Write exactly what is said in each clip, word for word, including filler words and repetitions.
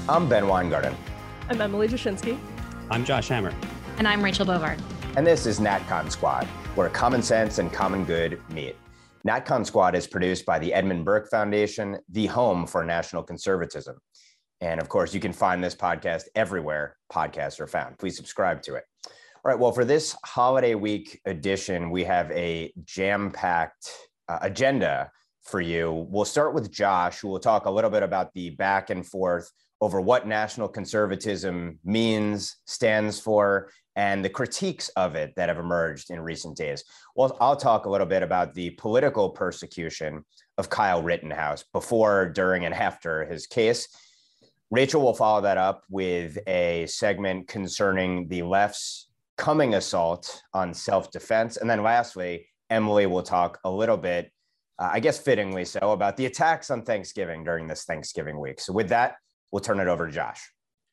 I'm Ben Weingarten. I'm Emily Jashinsky. I'm Josh Hammer. And I'm Rachel Bovard. And this is NatCon Squad, where common sense and common good meet. NatCon Squad is produced by the Edmund Burke Foundation, the home for national conservatism. And of course, you can find this podcast everywhere podcasts are found. Please subscribe to it. All right, well, for this holiday week edition, we have a jam-packed uh, agenda for you. We'll start with Josh, who will talk a little bit about the back and forth over what national conservatism means, stands for, and the critiques of it that have emerged in recent days. Well, I'll talk a little bit about the political persecution of Kyle Rittenhouse before, during, and after his case. Rachel will follow that up with a segment concerning the left's coming assault on self-defense. And then lastly, Emily will talk a little bit, uh, I guess fittingly so, about the attacks on Thanksgiving during this Thanksgiving week. So with that, we'll turn it over to Josh.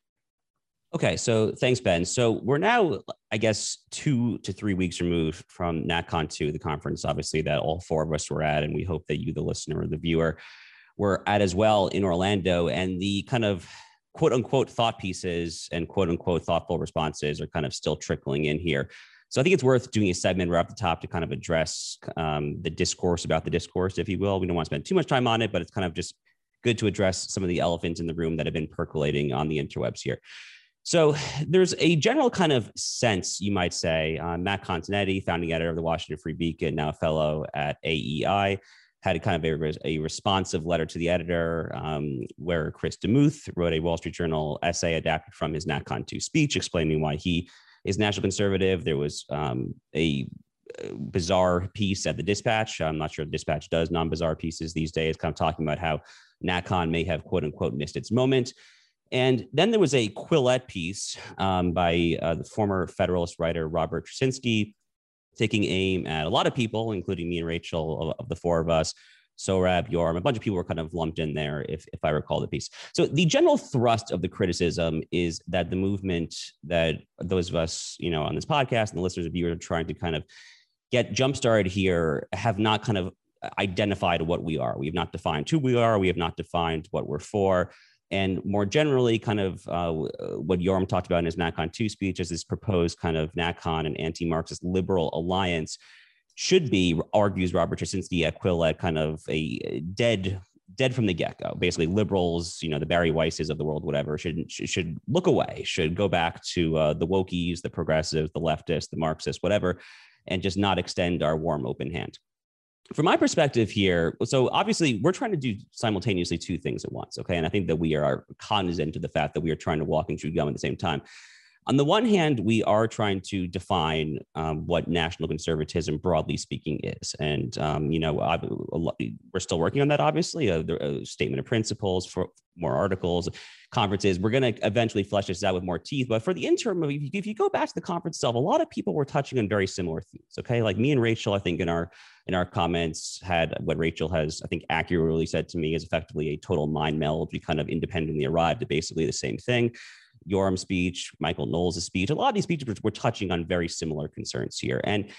Okay, so thanks, Ben. So we're now, I guess, two to three weeks removed from NatCon two, the conference, obviously, that all four of us were at, and we hope that you, the listener or the viewer, were at as well in Orlando. And the kind of quote unquote thought pieces and quote unquote thoughtful responses are kind of still trickling in here. So I think it's worth doing a segment right off the top to kind of address um, the discourse about the discourse, if you will. We don't want to spend too much time on it, but it's kind of just good to address some of the elephants in the room that have been percolating on the interwebs here. So there's a general kind of sense, you might say, uh, Matt Continetti, founding editor of the Washington Free Beacon, now a fellow at A E I, had a kind of a, a responsive letter to the editor um, where Chris DeMuth wrote a Wall Street Journal essay adapted from his NatCon two speech explaining why he is national conservative. There was um, a bizarre piece at the Dispatch. I'm not sure if Dispatch does non-bizarre pieces these days, kind of talking about how NatCon may have, quote unquote, missed its moment. And then there was a Quillette piece um, by uh, the former Federalist writer, Robert Trzynski, taking aim at a lot of people, including me and Rachel, of, of the four of us, Sohrab, Yoram, a bunch of people were kind of lumped in there, if, if I recall the piece. So the general thrust of the criticism is that the movement that those of us, you know, on this podcast and the listeners and viewers are trying to kind of get jump-started here have not kind of identified what we are. We have not defined who we are. We have not defined what we're for. And more generally, kind of uh, what Yoram talked about in his NatCon two speech is this proposed kind of NatCon and anti-Marxist liberal alliance should be, argues Robert Trzynski at Quillette, kind of a dead, dead from the get-go. Basically, liberals, you know, the Barry Weisses of the world, whatever, should should look away, should go back to uh, the wokies, the progressives, the leftists, the Marxists, whatever, and just not extend our warm, open hand. From my perspective here, so obviously we're trying to do simultaneously two things at once, okay? And I think that we are cognizant of the fact that we are trying to walk and chew gum at the same time. On the one hand, we are trying to define um, what national conservatism, broadly speaking, is. And, um, you know, I, we're still working on that, obviously, a, a statement of principles for more articles, conferences. We're going to eventually flesh this out with more teeth. But for the interim, if you, if you go back to the conference itself, a lot of people were touching on very similar themes, okay? Like me and Rachel, I think in our in our comments had what Rachel has, I think, accurately said to me is effectively a total mind meld. We kind of independently arrived at basically the same thing. Yoram's speech, Michael Knowles' speech, a lot of these speeches were touching on very similar concerns here. And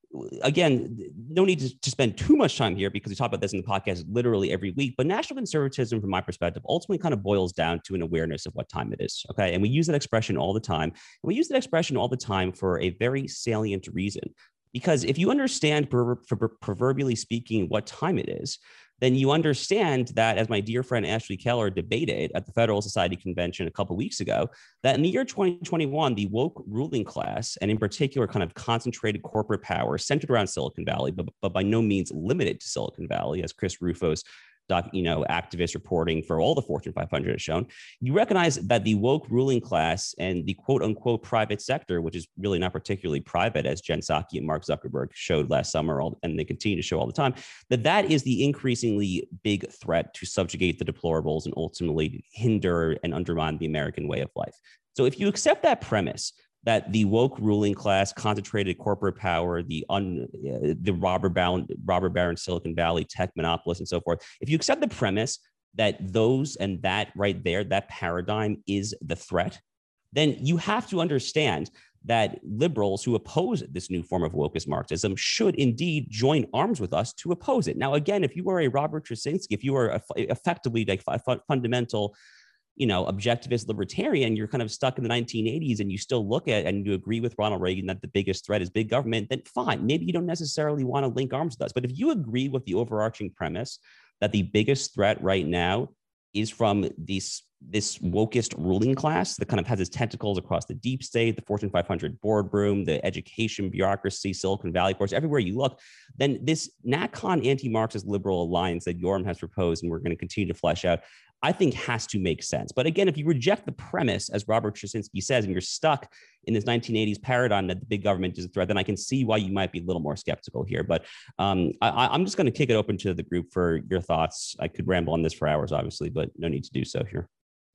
again, no need to, to spend too much time here because we talk about this in the podcast literally every week, but national conservatism, from my perspective, ultimately kind of boils down to an awareness of what time it is, okay? And we use that expression all the time. And we use that expression all the time for a very salient reason. Because if you understand, proverbially speaking, what time it is, then you understand that, as my dear friend Ashley Keller debated at the Federal Society Convention a couple of weeks ago, that in the year twenty twenty-one, the woke ruling class, and in particular kind of concentrated corporate power centered around Silicon Valley, but, but by no means limited to Silicon Valley, as Chris Rufo's doc, you know, activist reporting for all the Fortune five hundred has shown, you recognize that the woke ruling class and the quote unquote private sector, which is really not particularly private, as Jen Psaki and Mark Zuckerberg showed last summer, all, and they continue to show all the time, that that is the increasingly big threat to subjugate the deplorables and ultimately hinder and undermine the American way of life. So if you accept that premise, that the woke ruling class, concentrated corporate power, the un, uh, the robber baron, robber baron Silicon Valley tech monopolists and so forth, if you accept the premise that those and that right there, that paradigm is the threat, then you have to understand that liberals who oppose this new form of wokeist Marxism should indeed join arms with us to oppose it. Now, again, if you are a Robert Trzynski, if you are a, effectively like a fundamental you know, objectivist libertarian, you're kind of stuck in the nineteen eighties and you still look at and you agree with Ronald Reagan that the biggest threat is big government, then fine. Maybe you don't necessarily want to link arms with us. But if you agree with the overarching premise that the biggest threat right now is from these this wokest ruling class that kind of has its tentacles across the deep state, the Fortune five hundred boardroom, the education bureaucracy, Silicon Valley course, everywhere you look, then this NatCon anti-Marxist liberal alliance that Yoram has proposed and we're going to continue to flesh out, I think has to make sense. But again, if you reject the premise, as Robert Trzcinski says, and you're stuck in this nineteen eighties paradigm that the big government is a threat, then I can see why you might be a little more skeptical here. But um, I, I'm just going to kick it open to the group for your thoughts. I could ramble on this for hours, obviously, but no need to do so here.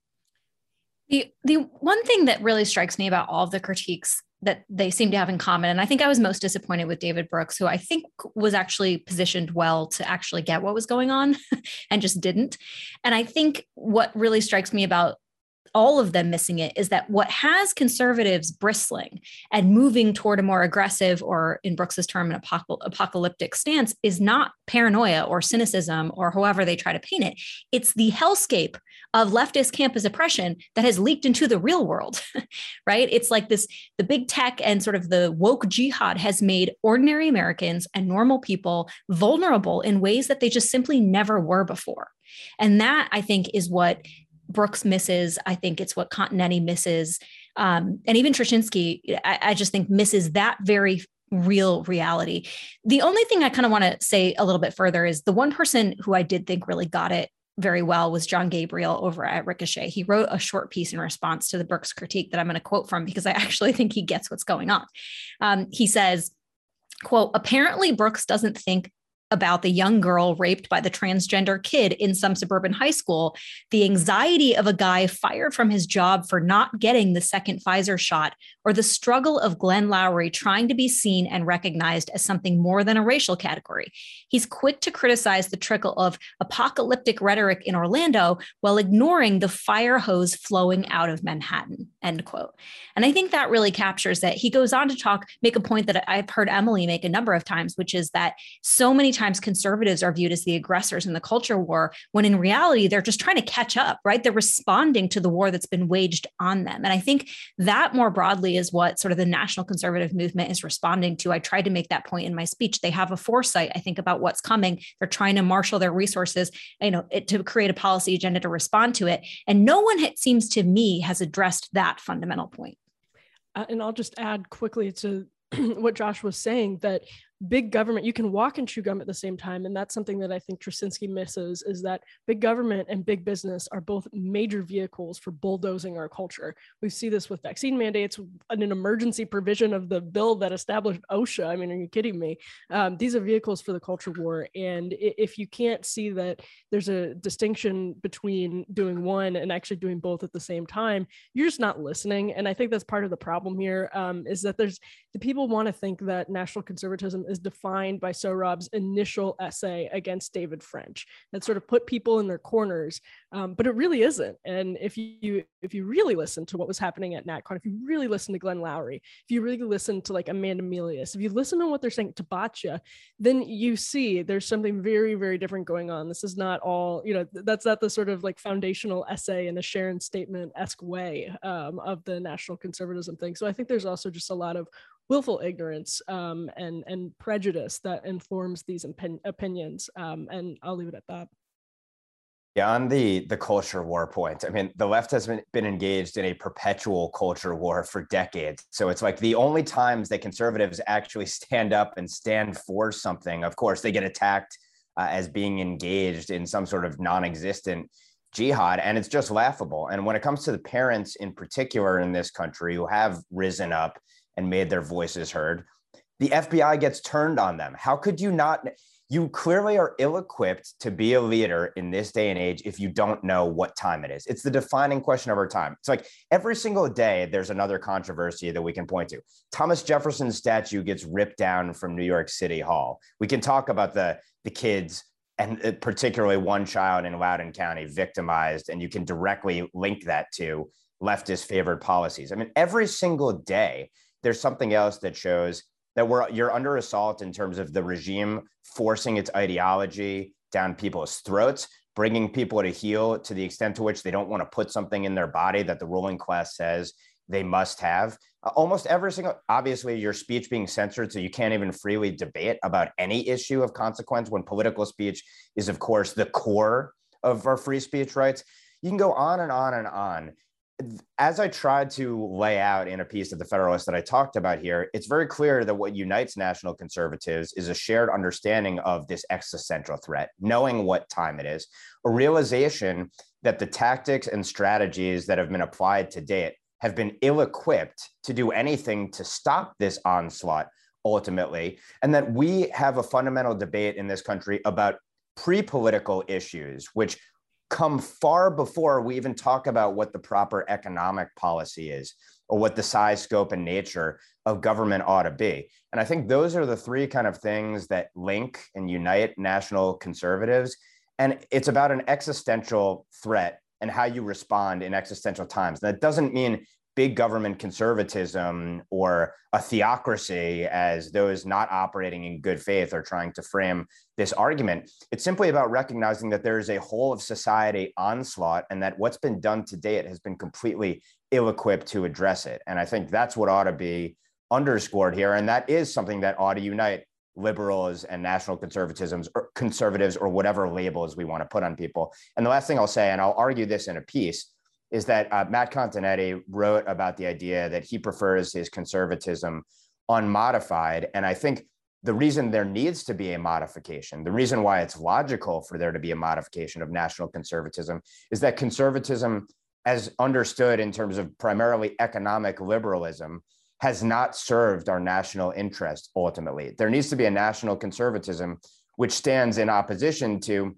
The, the one thing that really strikes me about all of the critiques that they seem to have in common, and I think I was most disappointed with David Brooks, who I think was actually positioned well to actually get what was going on and just didn't. And I think what really strikes me about all of them missing it is that what has conservatives bristling and moving toward a more aggressive, or in Brooks's term, an apocal- apocalyptic stance, is not paranoia or cynicism or however they try to paint it. It's the hellscape of leftist campus oppression that has leaked into the real world, right? It's like this, the big tech and sort of the woke jihad has made ordinary Americans and normal people vulnerable in ways that they just simply never were before. And that, I think, is what Brooks misses. I think it's what Continetti misses. Um, and even Trzcinski, I, I just think misses that very real reality. The only thing I kind of want to say a little bit further is the one person who I did think really got it very well was John Gabriel over at Ricochet. He wrote a short piece in response to the Brooks critique that I'm going to quote from because I actually think he gets what's going on. Um, he says, quote, "Apparently Brooks doesn't think about the young girl raped by the transgender kid in some suburban high school, the anxiety of a guy fired from his job for not getting the second Pfizer shot, or the struggle of Glenn Loury trying to be seen and recognized as something more than a racial category. He's quick to criticize the trickle of apocalyptic rhetoric in Orlando while ignoring the fire hose flowing out of Manhattan," end quote. And I think that really captures that. He goes on to talk, make a point that I've heard Emily make a number of times, which is that so many times conservatives are viewed as the aggressors in the culture war, when in reality, they're just trying to catch up, right? They're responding to the war that's been waged on them. And I think that more broadly is what sort of the national conservative movement is responding to. I tried to make that point in my speech. They have a foresight, I think, about what's coming. They're trying to marshal their resources, you know, it, to create a policy agenda to respond to it. And no one, it seems to me, has addressed that fundamental point. Uh, and I'll just add quickly to what Josh was saying, that big government, you can walk and chew gum at the same time. And that's something that I think Trzcinski misses, is that big government and big business are both major vehicles for bulldozing our culture. We see this with vaccine mandates, an emergency provision of the bill that established OSHA. I mean, are you kidding me? Um, these are vehicles for the culture war. And if you can't see that there's a distinction between doing one and actually doing both at the same time, you're just not listening. And I think that's part of the problem here, um, is that there's the people want to think that national conservatism is defined by Sohrab's initial essay against David French, that sort of put people in their corners, um, but it really isn't. And if you if you really listen to what was happening at NatCon, if you really listen to Glenn Loury, if you really listen to like Amanda Milius, if you listen to what they're saying to Batya, then you see there's something very, very different going on. This is not all, you know, that's not the sort of like foundational essay in a Sharon Statement-esque way um, of the national conservatism thing. So I think there's also just a lot of willful ignorance um, and, and prejudice that informs these opin- opinions. Um, and I'll leave it at that. Yeah, on the, the culture war point, I mean, the left has been, been engaged in a perpetual culture war for decades. So it's like the only times that conservatives actually stand up and stand for something, of course, they get attacked uh, as being engaged in some sort of non-existent jihad, and it's just laughable. And when it comes to the parents in particular in this country who have risen up and made their voices heard, the F B I gets turned on them. How could you not? You clearly are ill-equipped to be a leader in this day and age if you don't know what time it is. It's the defining question of our time. It's like every single day there's another controversy that we can point to. Thomas Jefferson's statue gets ripped down from New York City Hall. We can talk about the, the kids, and particularly one child in Loudoun County victimized, and you can directly link that to leftist favored policies. I mean, every single day there's something else that shows that we're you're under assault in terms of the regime forcing its ideology down people's throats, bringing people to heel to the extent to which they don't want to put something in their body that the ruling class says they must have. Uh, almost every single, obviously your speech being censored, so you can't even freely debate about any issue of consequence when political speech is, of course, the core of our free speech rights. You can go on and on and on. As I tried to lay out in a piece of the Federalist that I talked about here, it's very clear that what unites national conservatives is a shared understanding of this existential threat, knowing what time it is, a realization that the tactics and strategies that have been applied to date have been ill-equipped to do anything to stop this onslaught ultimately, and that we have a fundamental debate in this country about pre-political issues, which come far before we even talk about what the proper economic policy is or what the size, scope, and nature of government ought to be. And I think those are the three kind of things that link and unite national conservatives. And it's about an existential threat and how you respond in existential times. That doesn't mean big government conservatism or a theocracy, as those not operating in good faith are trying to frame this argument. It's simply about recognizing that there is a whole of society onslaught and that what's been done to date has been completely ill-equipped to address it. And I think that's what ought to be underscored here. And that is something that ought to unite liberals and national conservatisms or conservatives or whatever labels we want to put on people. And the last thing I'll say, and I'll argue this in a piece, is that uh, Matt Continetti wrote about the idea that he prefers his conservatism unmodified. And I think the reason there needs to be a modification, the reason why it's logical for there to be a modification of national conservatism, is that conservatism, as understood in terms of primarily economic liberalism, has not served our national interest ultimately. There needs to be a national conservatism which stands in opposition to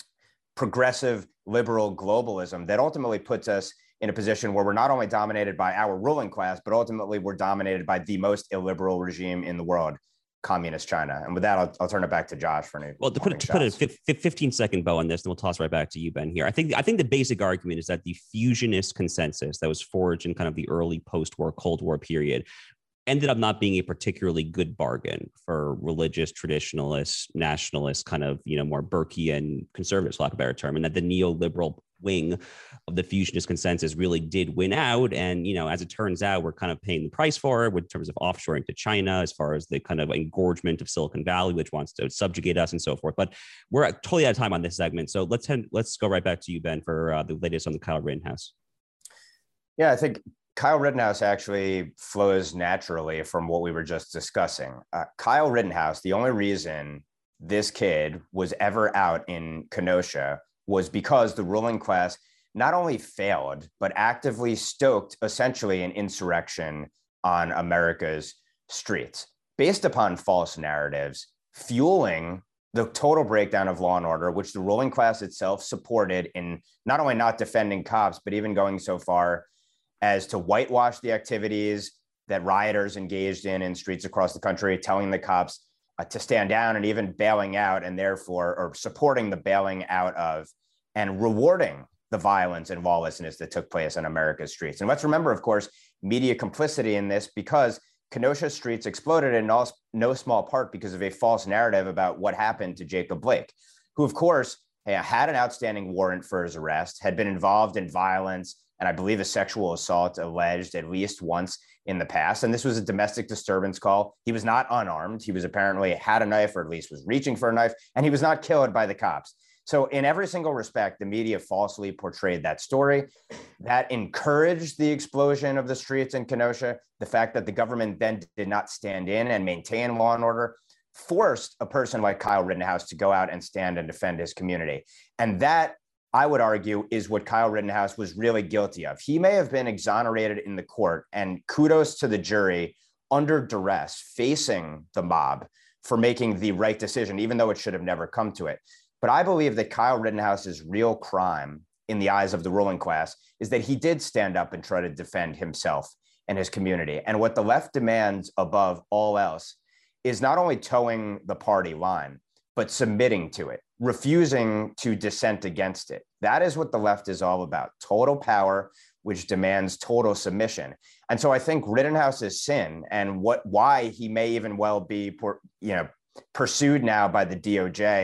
progressive liberal globalism that ultimately puts us in a position where we're not only dominated by our ruling class, but ultimately we're dominated by the most illiberal regime in the world, communist China. And with that, I'll, I'll turn it back to Josh for any. Well, to put, to put a fifteen second bow on this, and we'll toss right back to you, Ben, here. I think I think the basic argument is that the fusionist consensus that was forged in kind of the early post-war, Cold War period ended up not being a particularly good bargain for religious traditionalists, nationalists, kind of, you know, more Burkean conservatives, for lack of a better term, and that the neoliberal wing of the fusionist consensus really did win out. And, you know, as it turns out, we're kind of paying the price for it in terms of offshoring to China, as far as the kind of engorgement of Silicon Valley, which wants to subjugate us and so forth. But we're totally out of time on this segment. So let's head, let's go right back to you, Ben, for uh, the latest on the Kyle Rittenhouse. Yeah, I think Kyle Rittenhouse actually flows naturally from what we were just discussing. Uh, Kyle Rittenhouse, the only reason this kid was ever out in Kenosha was because the ruling class not only failed, but actively stoked essentially an insurrection on America's streets based upon false narratives, fueling the total breakdown of law and order, which the ruling class itself supported in not only not defending cops, but even going so far as to whitewash the activities that rioters engaged in in streets across the country, telling the cops uh, to stand down and even bailing out, and therefore, or supporting the bailing out of and rewarding the violence and lawlessness that took place on America's streets. And let's remember, of course, media complicity in this, because Kenosha streets exploded in no, no small part because of a false narrative about what happened to Jacob Blake, who, of course, had an outstanding warrant for his arrest, had been involved in violence, and I believe a sexual assault alleged at least once in the past. And this was a domestic disturbance call. He was not unarmed. He was apparently had a knife, or at least was reaching for a knife, and he was not killed by the cops. So in every single respect, the media falsely portrayed that story. That encouraged the explosion of the streets in Kenosha. The fact that the government then did not stand in and maintain law and order forced a person like Kyle Rittenhouse to go out and stand and defend his community. And that, I would argue, is what Kyle Rittenhouse was really guilty of. He may have been exonerated in the court, and kudos to the jury, under duress, facing the mob for making the right decision, even though it should have never come to it. But I believe that Kyle Rittenhouse's real crime in the eyes of the ruling class is that he did stand up and try to defend himself and his community. And what the left demands above all else is not only towing the party line, but submitting to it, refusing to dissent against it. That is what the left is all about: total power, which demands total submission. And so I think Rittenhouse's sin, and what why he may even well be, you know, pursued now by the D O J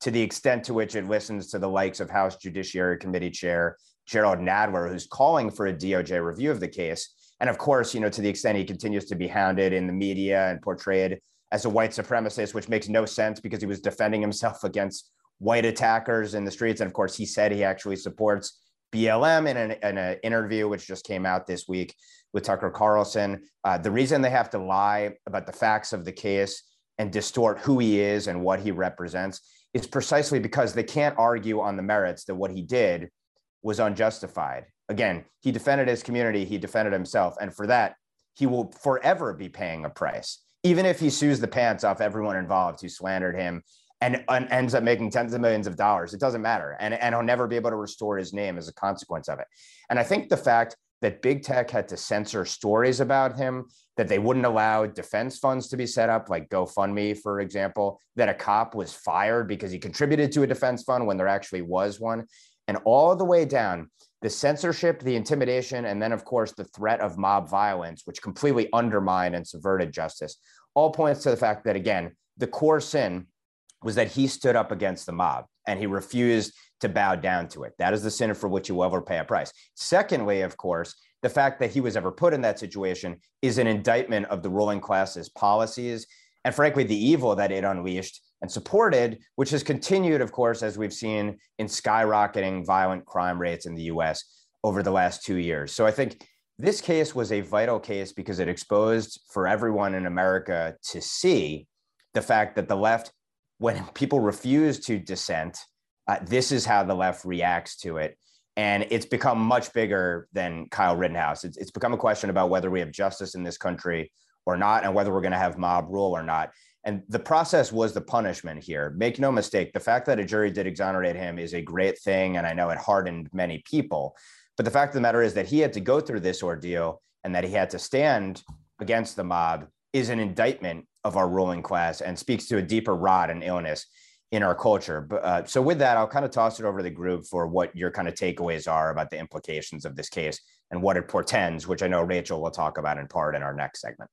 to the extent to which it listens to the likes of House Judiciary Committee Chair Gerald Nadler, who's calling for a D O J review of the case. And of course, you know, to the extent he continues to be hounded in the media and portrayed as a white supremacist, which makes no sense because he was defending himself against white attackers in the streets. And of course, he said he actually supports B L M in an, in an interview, which just came out this week with Tucker Carlson. Uh, the reason they have to lie about the facts of the case and distort who he is and what he represents is precisely because they can't argue on the merits that what he did was unjustified. Again, he defended his community, he defended himself, and for that, he will forever be paying a price, even if he sues the pants off everyone involved who slandered him and, and ends up making tens of millions of dollars. It doesn't matter, and, and he'll never be able to restore his name as a consequence of it. And I think the fact that big tech had to censor stories about him, that they wouldn't allow defense funds to be set up, like GoFundMe, for example, that a cop was fired because he contributed to a defense fund when there actually was one, and all the way down, the censorship, the intimidation, and then, of course, the threat of mob violence, which completely undermined and subverted justice, all points to the fact that, again, the core sin was that he stood up against the mob and he refused to bow down to it. That is the sin for which he will ever pay a price. Secondly, of course, the fact that he was ever put in that situation is an indictment of the ruling class's policies and, frankly, the evil that it unleashed and supported, which has continued, of course, as we've seen in skyrocketing violent crime rates in the U S over the last two years. So I think this case was a vital case because it exposed for everyone in America to see the fact that the left, when people refuse to dissent, uh, this is how the left reacts to it. And it's become much bigger than Kyle Rittenhouse. It's, it's become a question about whether we have justice in this country or not, and whether we're going to have mob rule or not. And the process was the punishment here. Make no mistake, the fact that a jury did exonerate him is a great thing, and I know it hardened many people. But the fact of the matter is that he had to go through this ordeal and that he had to stand against the mob is an indictment of our ruling class and speaks to a deeper rot and illness in our culture. But, uh, so with that, I'll kind of toss it over to the group for what your kind of takeaways are about the implications of this case and what it portends, which I know Rachel will talk about in part in our next segment.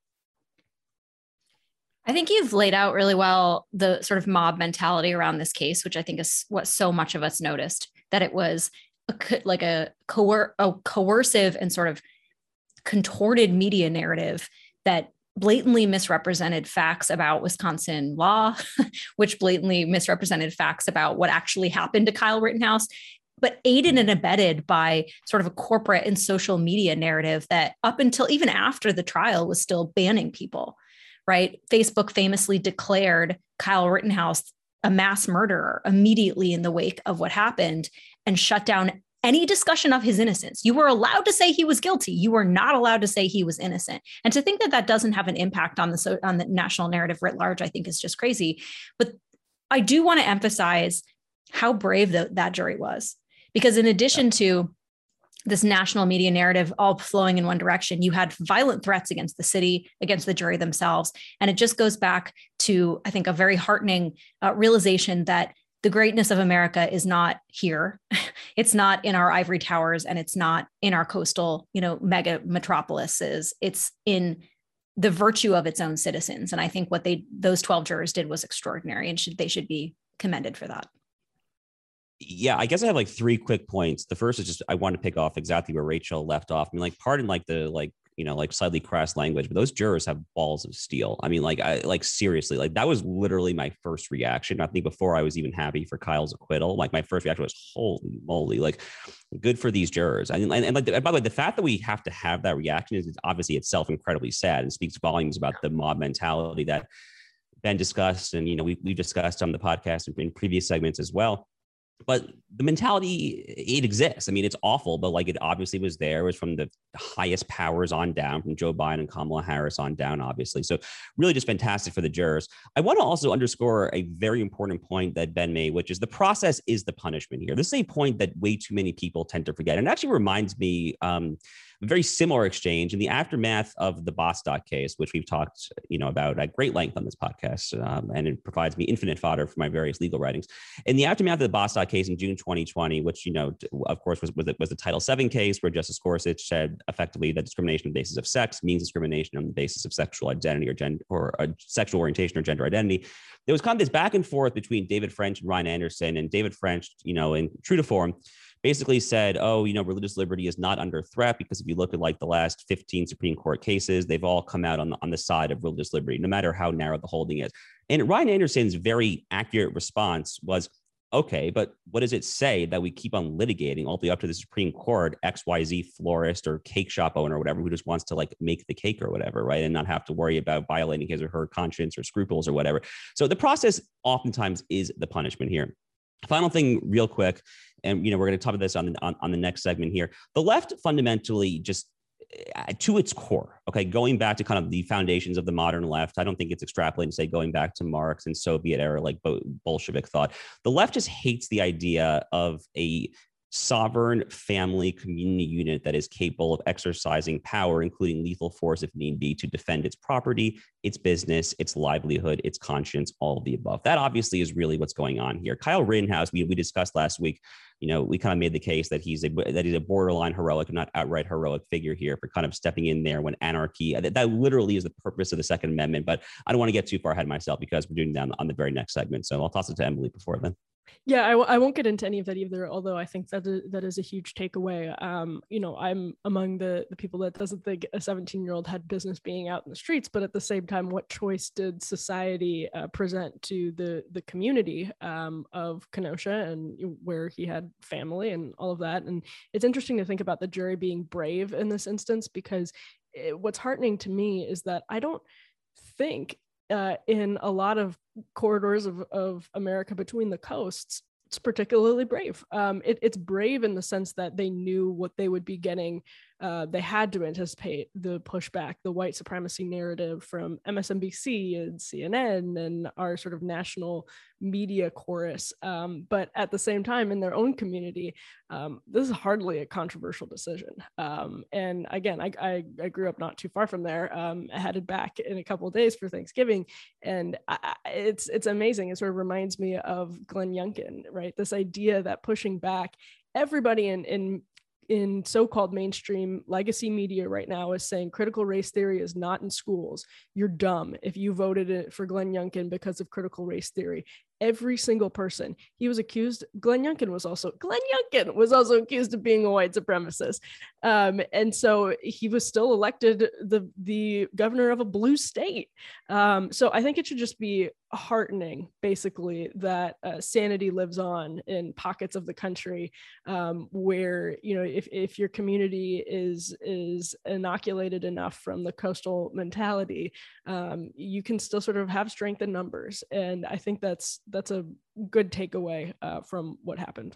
I think you've laid out really well the sort of mob mentality around this case, which I think is what so much of us noticed, that it was a, like a, coer- a coercive and sort of contorted media narrative that blatantly misrepresented facts about Wisconsin law, which blatantly misrepresented facts about what actually happened to Kyle Rittenhouse, but aided and abetted by sort of a corporate and social media narrative that up until even after the trial was still banning people. Right? Facebook famously declared Kyle Rittenhouse a mass murderer immediately in the wake of what happened and shut down any discussion of his innocence. You were allowed to say he was guilty. You were not allowed to say he was innocent. And to think that that doesn't have an impact on the, on the national narrative writ large, I think is just crazy. But I do want to emphasize how brave the, that jury was, because in addition to this national media narrative all flowing in one direction, you had violent threats against the city, against the jury themselves. And it just goes back to, I think, a very heartening uh, realization that the greatness of America is not here. It's not in our ivory towers, and it's not in our coastal, you know, mega metropolises. It's in the virtue of its own citizens. And I think what they, those twelve jurors did was extraordinary, and should, they should be commended for that. Yeah, I guess I have like three quick points. The first is just I want to pick off exactly where Rachel left off. I mean, like, pardon like the like you know like slightly crass language, but those jurors have balls of steel. I mean, like I like seriously, like that was literally my first reaction. I think before I was even happy for Kyle's acquittal, like my first reaction was holy moly, like good for these jurors. And and, and, like, and by the way, the fact that we have to have that reaction is obviously itself incredibly sad and speaks volumes about the mob mentality that Ben discussed, and you know we we discussed on the podcast in previous segments as well. But the mentality, it exists. I mean, it's awful, but like it obviously was there. It was from the highest powers on down, from Joe Biden and Kamala Harris on down, obviously. So really just fantastic for the jurors. I want to also underscore a very important point that Ben made, which is the process is the punishment here. This is a point that way too many people tend to forget. And it actually reminds me um, A very similar exchange in the aftermath of the Bostock case, which we've talked, you know, about at great length on this podcast, um, and it provides me infinite fodder for my various legal writings. In the aftermath of the Bostock case in June twenty twenty, which, you know, of course, was was the, was the Title seven case where Justice Gorsuch said effectively that discrimination on the basis of sex means discrimination on the basis of sexual identity or gender or uh, sexual orientation or gender identity. There was kind of this back and forth between David French and Ryan Anderson, and David French, you know, in true to form, basically said, oh, you know, religious liberty is not under threat because if you look at like the last fifteen Supreme Court cases, they've all come out on the, on the side of religious liberty, no matter how narrow the holding is. And Ryan Anderson's very accurate response was, okay, but what does it say that we keep on litigating all the way up to the Supreme Court, X Y Z florist or cake shop owner or whatever, who just wants to like make the cake or whatever, right? And not have to worry about violating his or her conscience or scruples or whatever. So the process oftentimes is the punishment here. Final thing real quick, and you know, we're going to talk about this on, on, on the next segment here. The left fundamentally just to its core, okay, going back to kind of the foundations of the modern left, I don't think it's extrapolating to say going back to Marx and Soviet era, like Bolshevik thought. The left just hates the idea of a sovereign family community unit that is capable of exercising power, including lethal force if need be, to defend its property, its business, its livelihood, its conscience, all of the above. That obviously is really what's going on here. Kyle Rittenhouse, we, we discussed last week, you know, we kind of made the case that he's a that he's a borderline heroic, not outright heroic figure here for kind of stepping in there when anarchy, that, that literally is the purpose of the Second Amendment. But I don't want to get too far ahead of myself because we're doing that on, on the very next segment. So I'll toss it to Emily before then. Yeah, I, w- I won't get into any of that either, although I think that is, that is a huge takeaway. Um, you know, I'm among the, the people that doesn't think a seventeen-year-old had business being out in the streets, but at the same time, what choice did society uh, present to the, the community um, of Kenosha and where he had family and all of that? And it's interesting to think about the jury being brave in this instance, because it, what's heartening to me is that I don't think Uh, in a lot of corridors of, of America between the coasts, it's particularly brave. Um, it, it's brave in the sense that they knew what they would be getting. Uh, they had to anticipate the pushback, the white supremacy narrative from M S N B C and C N N and our sort of national media chorus. Um, but at the same time, in their own community, um, this is hardly a controversial decision. Um, and again, I, I, I grew up not too far from there, um, headed back in a couple of days for Thanksgiving. And I, it's, it's amazing. It sort of reminds me of Glenn Youngkin, right? This idea that pushing back, everybody in, in in so-called mainstream legacy media right now is saying critical race theory is not in schools. You're dumb if you voted it for Glenn Youngkin because of critical race theory. Every single person he was accused, Glenn Youngkin was also, Glenn Youngkin was also accused of being a white supremacist. Um, and so he was still elected the, the governor of a blue state. Um, so I think it should just be heartening, basically, that uh, sanity lives on in pockets of the country um, where, you know, if, if your community is, is inoculated enough from the coastal mentality, um, you can still sort of have strength in numbers. And I think that's, that's a good takeaway uh, from what happened.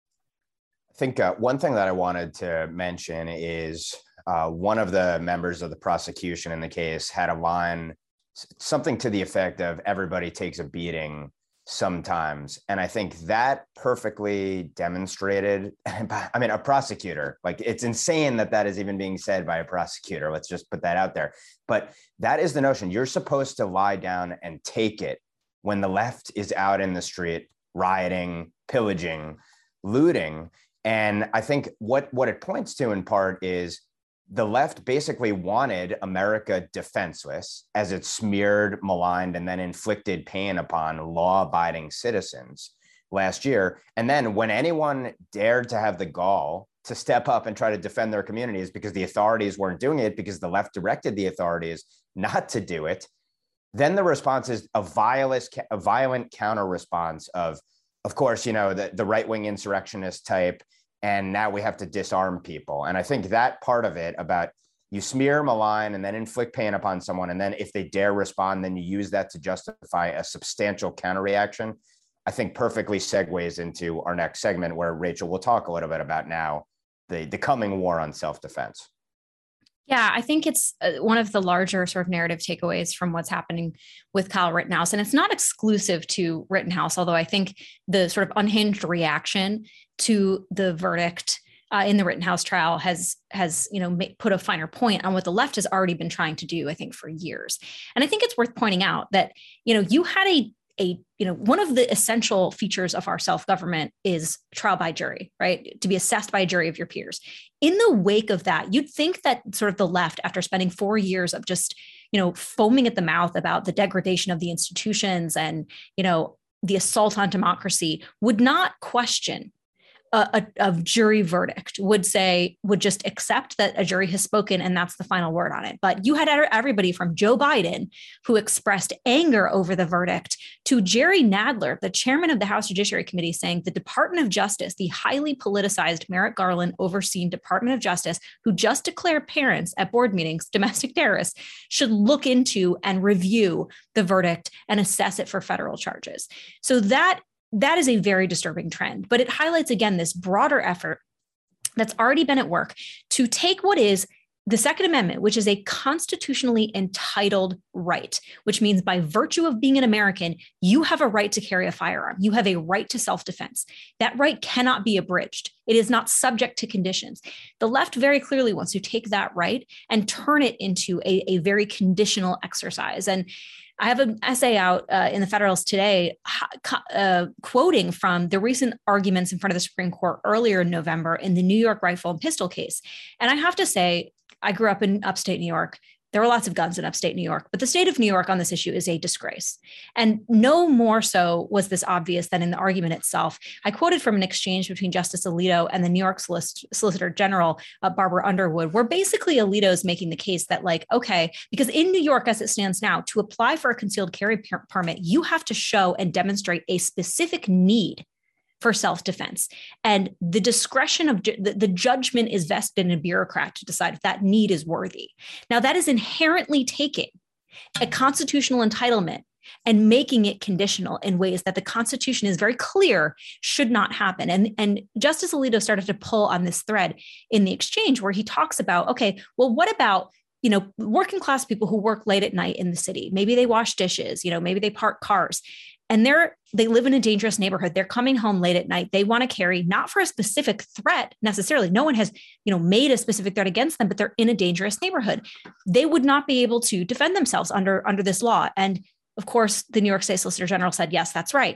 I think uh, one thing that I wanted to mention is uh, one of the members of the prosecution in the case had a line, something to the effect of everybody takes a beating sometimes. And I think that perfectly demonstrated, I mean, a prosecutor, like it's insane that that is even being said by a prosecutor. Let's just put that out there. But that is the notion. You're supposed to lie down and take it when the left is out in the street, rioting, pillaging, looting. And I think what, what it points to in part is the left basically wanted America defenseless as it smeared, maligned, and then inflicted pain upon law-abiding citizens last year. And then when anyone dared to have the gall to step up and try to defend their communities because the authorities weren't doing it, because the left directed the authorities not to do it, then the response is a violent, a violent counter response of, of course, you know, the, the right-wing insurrectionist type, and now we have to disarm people. And I think that part of it about you smear, malign, and then inflict pain upon someone, and then if they dare respond, then you use that to justify a substantial counterreaction, I think perfectly segues into our next segment where Rachel will talk a little bit about now the, the coming war on self-defense. Yeah, I think it's one of the larger sort of narrative takeaways from what's happening with Kyle Rittenhouse. And it's not exclusive to Rittenhouse, although I think the sort of unhinged reaction to the verdict uh, in the Rittenhouse trial has, has you know, ma- put a finer point on what the left has already been trying to do, I think, for years. And I think it's worth pointing out that, you know, you had a a, you know, one of the essential features of our self-government is trial by jury, right? To be assessed by a jury of your peers. In the wake of that, you'd think that sort of the left, after spending four years of just, you know, foaming at the mouth about the degradation of the institutions and, you know, the assault on democracy, would not question A, a, a jury verdict, would say, would just accept that a jury has spoken and that's the final word on it. But you had everybody from Joe Biden, who expressed anger over the verdict, to Jerry Nadler, the chairman of the House Judiciary Committee, saying the Department of Justice, the highly politicized Merrick Garland overseen Department of Justice, who just declared parents at board meetings domestic terrorists, should look into and review the verdict and assess it for federal charges. So that That is a very disturbing trend, but it highlights, again, this broader effort that's already been at work to take what is the Second Amendment, which is a constitutionally entitled right, which means by virtue of being an American, you have a right to carry a firearm. You have a right to self-defense. That right cannot be abridged. It is not subject to conditions. The left very clearly wants to take that right and turn it into a, a very conditional exercise. And I have an essay out uh, in the Federalist today uh, quoting from the recent arguments in front of the Supreme Court earlier in November in the New York rifle and pistol case. And I have to say, I grew up in upstate New York. There are lots of guns in upstate New York, but the state of New York on this issue is a disgrace. And no more so was this obvious than in the argument itself. I quoted from an exchange between Justice Alito and the New York Solic- Solicitor General, uh, Barbara Underwood, where basically Alito is making the case that, like, okay, because in New York as it stands now, to apply for a concealed carry per- permit, you have to show and demonstrate a specific need for self-defense. And the discretion of ju- the, the judgment is vested in a bureaucrat to decide if that need is worthy. Now, that is inherently taking a constitutional entitlement and making it conditional in ways that the Constitution is very clear should not happen. And, and Justice Alito started to pull on this thread in the exchange where he talks about, okay, well, what about, you know, working class people who work late at night in the city? Maybe they wash dishes, you know, maybe they park cars. And they're they live in a dangerous neighborhood. They're coming home late at night. They want to carry, not for a specific threat necessarily. No one has, you know, made a specific threat against them, but they're in a dangerous neighborhood. They would not be able to defend themselves under, under this law. And of course, the New York State Solicitor General said, yes, that's right.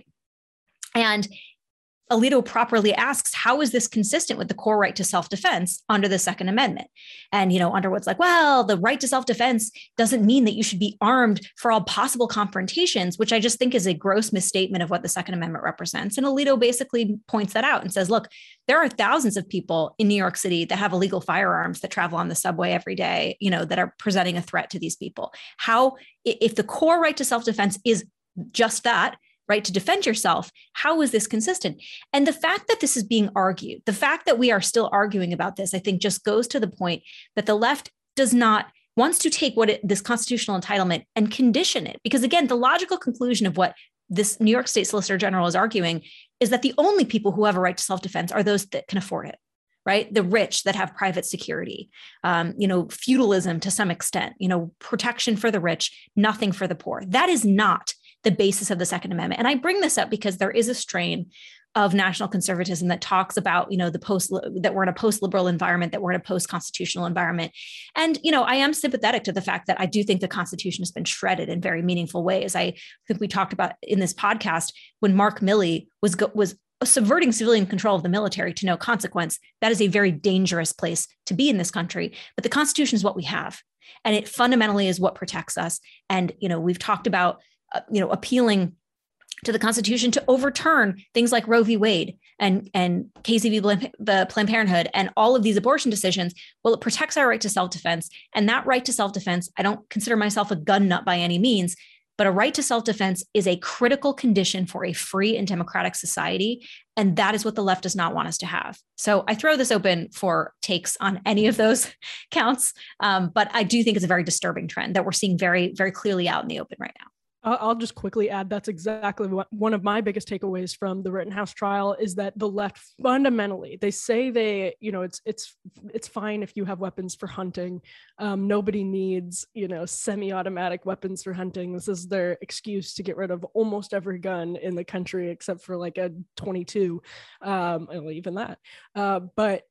And Alito properly asks, how is this consistent with the core right to self-defense under the Second Amendment? And, you know, Underwood's like, well, the right to self-defense doesn't mean that you should be armed for all possible confrontations, which I just think is a gross misstatement of what the Second Amendment represents. And Alito basically points that out and says, look, there are thousands of people in New York City that have illegal firearms that travel on the subway every day, you know, that are presenting a threat to these people. How, if the core right to self-defense is just that, right, to defend yourself, how is this consistent? And the fact that this is being argued, the fact that we are still arguing about this, I think just goes to the point that the left does not, wants to take what it, this constitutional entitlement and condition it. Because again, the logical conclusion of what this New York State Solicitor General is arguing is that the only people who have a right to self-defense are those that can afford it, right? The rich that have private security, um, you know, feudalism to some extent, you know, protection for the rich, nothing for the poor. That is not the basis of the Second Amendment. And I bring this up because there is a strain of national conservatism that talks about, you know, the post, that we're in a post-liberal environment, that we're in a post-constitutional environment. And, you know, I am sympathetic to the fact that I do think the Constitution has been shredded in very meaningful ways. I think we talked about in this podcast when Mark Milley was, go- was subverting civilian control of the military to no consequence. That is a very dangerous place to be in this country. But the Constitution is what we have. And it fundamentally is what protects us. And, you know, we've talked about Uh, you know, appealing to the Constitution to overturn things like Roe v. Wade and, and Casey v. Planned Parenthood and all of these abortion decisions. Well, it protects our right to self-defense. And that right to self-defense, I don't consider myself a gun nut by any means, but a right to self-defense is a critical condition for a free and democratic society. And that is what the left does not want us to have. So I throw this open for takes on any of those counts. Um, but I do think it's a very disturbing trend that we're seeing very, very clearly out in the open right now. I'll just quickly add that's exactly what one of my biggest takeaways from the Rittenhouse trial is that the left fundamentally, they say they, you know, it's it's it's fine if you have weapons for hunting. Um, nobody needs, you know, semi-automatic weapons for hunting. This is their excuse to get rid of almost every gun in the country except for like a twenty-two, um, even that. Uh, but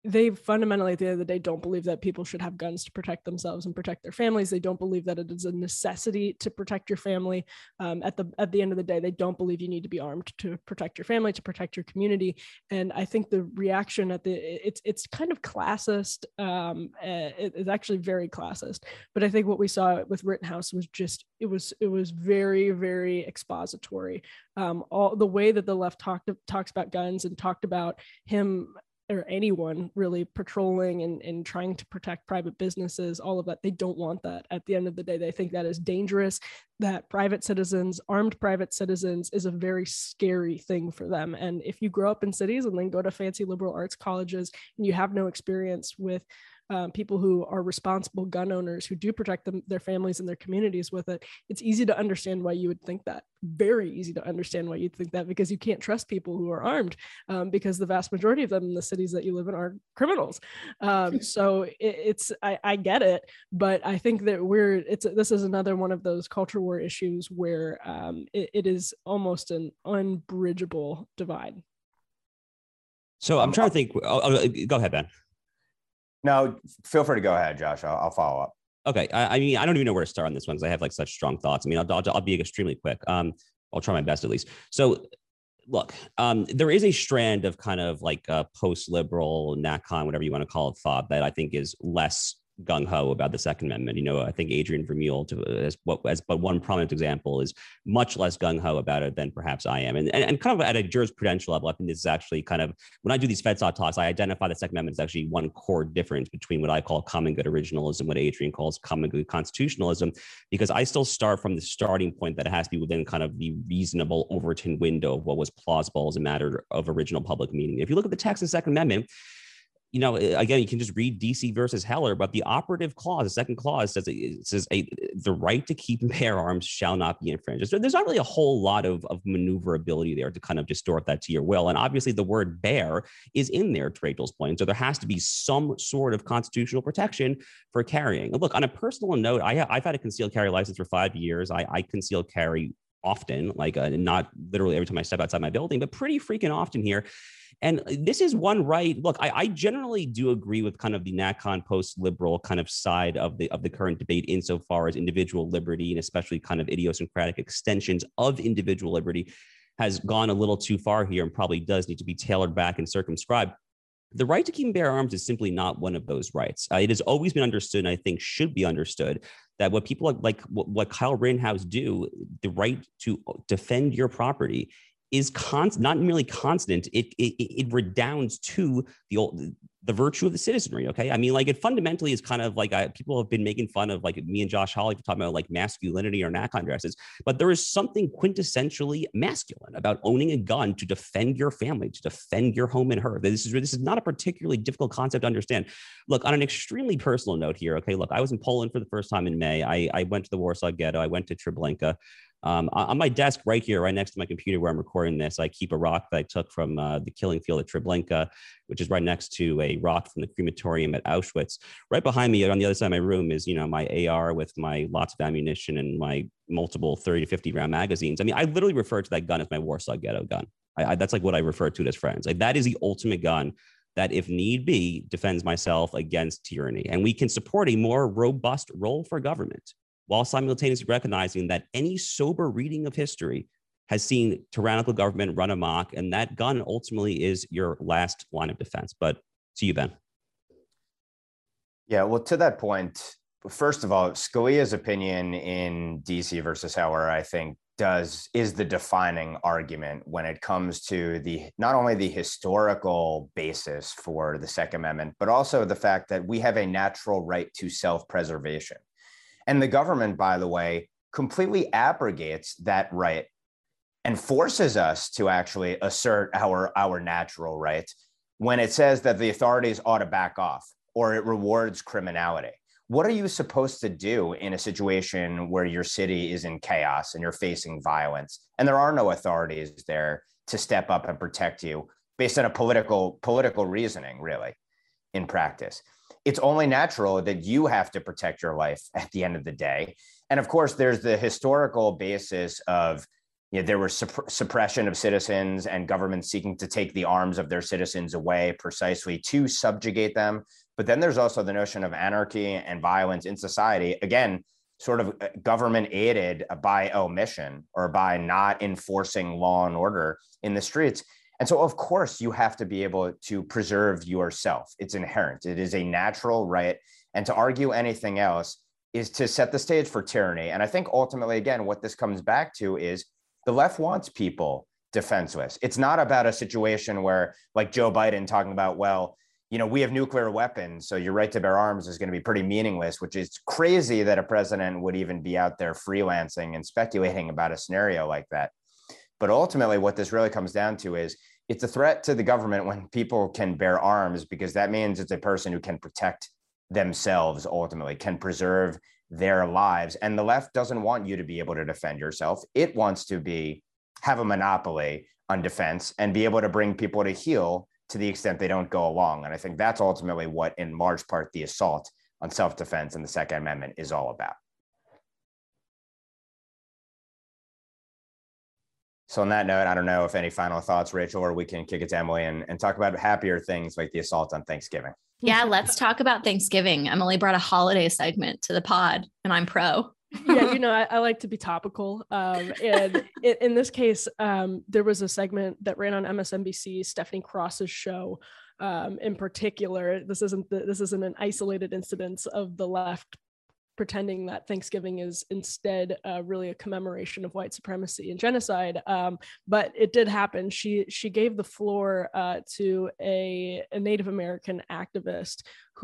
they fundamentally at the end of the day don't believe that people should have guns to protect themselves and protect their families. They don't believe that it is a necessity to protect your family. Um, at the at the end of the day, they don't believe you need to be armed to protect your family, to protect your community. And I think the reaction at the it's it's kind of classist. Um, it, it's actually very classist. But I think what we saw with Rittenhouse was just it was it was very very expository. Um, all the way that the left talked talks about guns and talked about him or anyone really patrolling and, and trying to protect private businesses, all of that. They don't want that. At the end of the day, they think that is dangerous, that private citizens, armed private citizens is a very scary thing for them. And if you grow up in cities and then go to fancy liberal arts colleges and you have no experience with Um, people who are responsible gun owners who do protect them, their families and their communities with it, it's easy to understand why you would think that. Very easy to understand why you'd think that, because you can't trust people who are armed, um, because the vast majority of them in the cities that you live in are criminals. Um, so it, it's I, I get it, but I think that we're it's this is another one of those culture war issues where um, it, it is almost an unbridgeable divide. So I'm trying to think. Oh, oh, go ahead, Ben. No, feel free to go ahead, Josh. I'll, I'll follow up. Okay. I, I mean, I don't even know where to start on this one because I have like such strong thoughts. I mean, I'll, I'll, I'll be extremely quick. Um, I'll try my best at least. So look, um, there is a strand of kind of like a post-liberal, NatCon, whatever you want to call it, thought that I think is less gung-ho about the Second Amendment. You know, I think Adrian Vermeule, to, as, what, as but one prominent example, is much less gung-ho about it than perhaps I am. And, and, and kind of at a jurisprudential level, I think this is actually kind of, when I do these FedSoc talks, I identify the Second Amendment as actually one core difference between what I call common good originalism, what Adrian calls common good constitutionalism, because I still start from the starting point that it has to be within kind of the reasonable Overton window of what was plausible as a matter of original public meaning. If you look at the text of the Second Amendment, you know, again, you can just read D C versus Heller, but the operative clause, the second clause says, it says a, the right to keep and bear arms shall not be infringed. So there's not really a whole lot of, of maneuverability there to kind of distort that to your will. And obviously the word bear is in there, to Rachel's point. So there has to be some sort of constitutional protection for carrying. Look, on a personal note, I, I've had a concealed carry license for five years. I, I conceal carry often, like uh, not literally every time I step outside my building, but pretty freaking often here. And this is one right. Look, I, I generally do agree with kind of the NatCon post-liberal kind of side of the of the current debate insofar as individual liberty and especially kind of idiosyncratic extensions of individual liberty has gone a little too far here and probably does need to be tailored back and circumscribed. The right to keep and bear arms is simply not one of those rights. Uh, it has always been understood, and I think should be understood, that what people like, like what, what Kyle Rittenhouse do, the right to defend your property, is const, not merely constant, it, it it redounds to the old, the virtue of the citizenry, okay? I mean, like, it fundamentally is kind of like, I, people have been making fun of, like, me and Josh Hawley talking about, like, masculinity or NatCon dresses, but there is something quintessentially masculine about owning a gun to defend your family, to defend your home and her. This is, this is not a particularly difficult concept to understand. Look, on an extremely personal note here, okay, look, I was in Poland for the first time in May. I, I went to the Warsaw Ghetto. I went to Treblinka. Um, on my desk right here, right next to my computer where I'm recording this, I keep a rock that I took from uh, the killing field at Treblinka, which is right next to a rock from the crematorium at Auschwitz. Right behind me on the other side of my room is, you know, my A R with my lots of ammunition and my multiple thirty to fifty round magazines. I mean, I literally refer to that gun as my Warsaw Ghetto gun. I, I, that's like what I refer to it as friends. Like, that is the ultimate gun that, if need be, defends myself against tyranny. And we can support a more robust role for government, while simultaneously recognizing that any sober reading of history has seen tyrannical government run amok, and that gun ultimately is your last line of defense. But to you, Ben. Yeah, well, to that point, first of all, Scalia's opinion in D C versus Heller, I think, does is the defining argument when it comes to the not only the historical basis for the Second Amendment, but also the fact that we have a natural right to self-preservation. And the government, by the way, completely abrogates that right and forces us to actually assert our, our natural right when it says that the authorities ought to back off or it rewards criminality. What are you supposed to do in a situation where your city is in chaos and you're facing violence and there are no authorities there to step up and protect you based on a political, political reasoning, really, in practice? It's only natural that you have to protect your life at the end of the day. And of course, there's the historical basis of you know, there was supp- suppression of citizens and governments seeking to take the arms of their citizens away precisely to subjugate them. But then there's also the notion of anarchy and violence in society, again, sort of government aided by omission or by not enforcing law and order in the streets. And so, of course, you have to be able to preserve yourself. It's inherent. It is a natural right. And to argue anything else is to set the stage for tyranny. And I think ultimately, again, what this comes back to is the left wants people defenseless. It's not about a situation where, like Joe Biden talking about, well, you know, we have nuclear weapons, so your right to bear arms is going to be pretty meaningless, which is crazy that a president would even be out there freelancing and speculating about a scenario like that. But ultimately, what this really comes down to is it's a threat to the government when people can bear arms, because that means it's a person who can protect themselves, ultimately, can preserve their lives. And the left doesn't want you to be able to defend yourself. It wants to be have a monopoly on defense and be able to bring people to heel to the extent they don't go along. And I think that's ultimately what, in large part, the assault on self-defense and the Second Amendment is all about. So on that note, I don't know if any final thoughts, Rachel, or we can kick it to Emily and, and talk about happier things like the assault on Thanksgiving. Yeah, let's talk about Thanksgiving. Emily brought a holiday segment to the pod, and I'm pro. Yeah, you know, I, I like to be topical. Um, and in, in this case, um, there was a segment that ran on M S N B C, Stephanie Cross's show. Um, in particular, this isn't the, this isn't an isolated incident of the left pretending that Thanksgiving is instead uh, really a commemoration of white supremacy and genocide. Um, but it did happen. She she gave the floor uh, to a, a Native American activist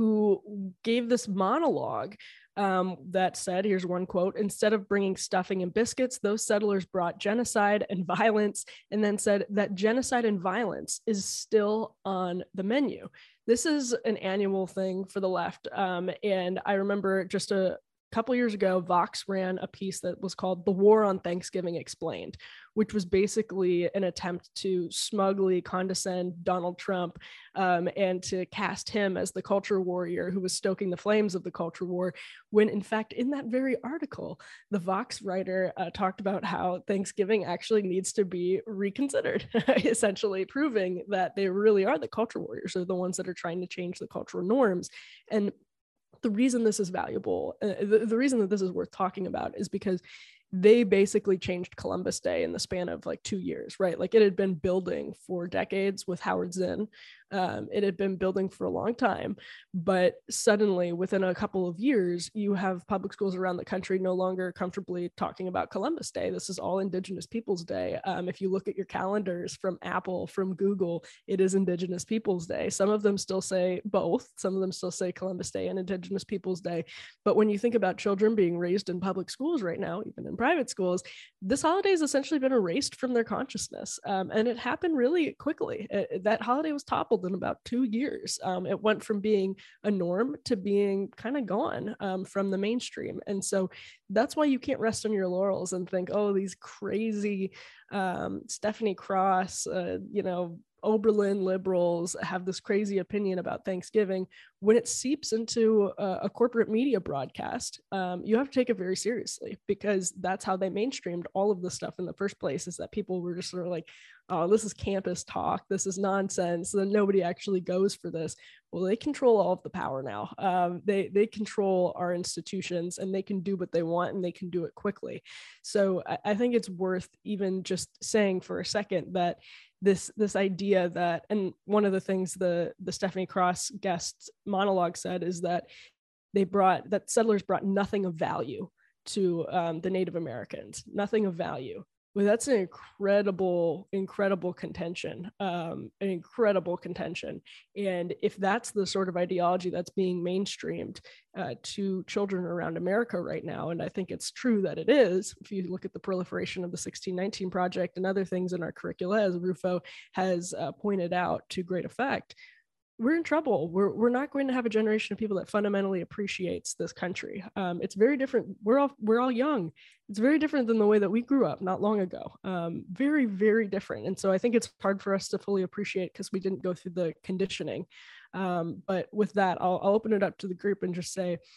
who gave this monologue um, that said, here's one quote, "Instead of bringing stuffing and biscuits, those settlers brought genocide and violence," and then said that genocide and violence is still on the menu. This is an annual thing for the left. Um, and I remember just a couple years ago, Vox ran a piece that was called "The War on Thanksgiving Explained," which was basically an attempt to smugly condescend Donald Trump um, and to cast him as the culture warrior who was stoking the flames of the culture war, when in fact, in that very article, the Vox writer uh, talked about how Thanksgiving actually needs to be reconsidered, essentially proving that they really are the culture warriors, or the ones that are trying to change the cultural norms. And the reason this is valuable, uh, the, the reason that this is worth talking about is because they basically changed Columbus Day in the span of like two years, right? Like it had been building for decades with Howard Zinn. Um, it had been building for a long time, but suddenly within a couple of years, you have public schools around the country no longer comfortably talking about Columbus Day. This is all Indigenous Peoples Day. Um, if you look at your calendars from Apple, from Google, it is Indigenous Peoples Day. Some of them still say both. Some of them still say Columbus Day and Indigenous Peoples Day. But when you think about children being raised in public schools right now, even in private schools, this holiday has essentially been erased from their consciousness. Um, and it happened really quickly. It, that holiday was toppled in about two years. Um, it went from being a norm to being kind of gone um, from the mainstream. And so that's why you can't rest on your laurels and think, oh, these crazy um, Stephanie Cross, uh, you know, Oberlin liberals have this crazy opinion about Thanksgiving. When it seeps into a, a corporate media broadcast, um, you have to take it very seriously, because that's how they mainstreamed all of this stuff in the first place, is that people were just sort of like, oh, this is campus talk, this is nonsense, then nobody actually goes for this. Well, they control all of the power now. Um, they, they control our institutions, and they can do what they want, and they can do it quickly. So I, I think it's worth even just saying for a second that this this idea that, and one of the things the the Stephanie Cross guest monologue said is that they brought, that settlers brought nothing of value to um, the Native Americans, nothing of value. Well, that's an incredible, incredible contention, um, an incredible contention. And if that's the sort of ideology that's being mainstreamed uh, to children around America right now, and I think it's true that it is, if you look at the proliferation of the sixteen nineteen Project and other things in our curricula, as Rufo has uh, pointed out to great effect, we're in trouble. We're, we're not going to have a generation of people that fundamentally appreciates this country. Um, it's very different. We're all, we're all young. It's very different than the way that we grew up not long ago. Um, very, very different. And so I think it's hard for us to fully appreciate because we didn't go through the conditioning. Um, but with that, I'll, I'll open it up to the group and just say,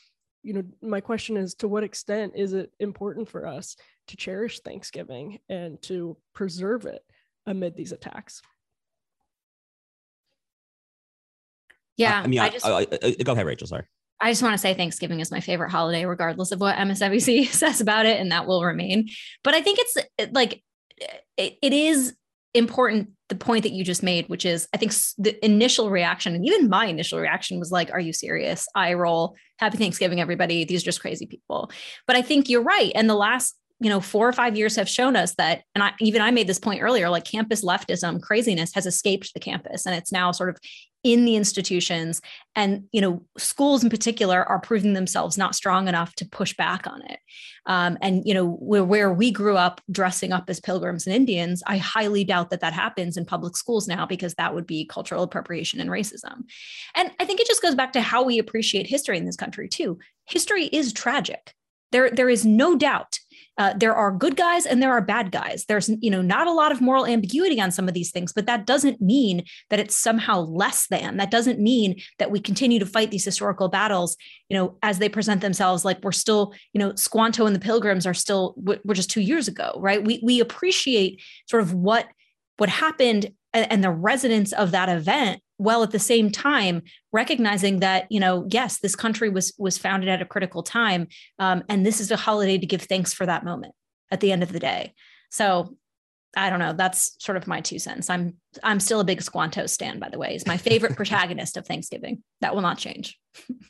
you know, my question is, to what extent is it important for us to cherish Thanksgiving and to preserve it amid these attacks? Yeah, I mean, I, I just I, I, I, go ahead, Rachel. Sorry. I just want to say Thanksgiving is my favorite holiday, regardless of what M S W C says about it, and that will remain. But I think it's like it, it is important, the point that you just made, which is I think the initial reaction, and even my initial reaction, was like, are you serious? Eye roll. Happy Thanksgiving, everybody. These are just crazy people. But I think you're right. And the last, you know, four or five years have shown us that, and I, even I made this point earlier, like campus leftism craziness has escaped the campus, and it's now sort of in the institutions. And, you know, schools in particular are proving themselves not strong enough to push back on it. Um, and, you know, where, where we grew up dressing up as pilgrims and Indians, I highly doubt that that happens in public schools now, because that would be cultural appropriation and racism. And I think it just goes back to how we appreciate history in this country too. History is tragic. There, there is no doubt. Uh, there are good guys and there are bad guys. There's, you know, not a lot of moral ambiguity on some of these things, but that doesn't mean that it's somehow less than. That doesn't mean that we continue to fight these historical battles, you know, as they present themselves. Like we're still, you know, Squanto and the Pilgrims are still, we're just two years ago, right? We we appreciate sort of what what happened and, and the resonance of that event, while at the same time recognizing that, you know, yes, this country was was founded at a critical time, um, and this is a holiday to give thanks for that moment at the end of the day. So I don't know. That's sort of my two cents. I'm I'm still a big Squanto stan, by the way. He's my favorite protagonist of Thanksgiving. That will not change.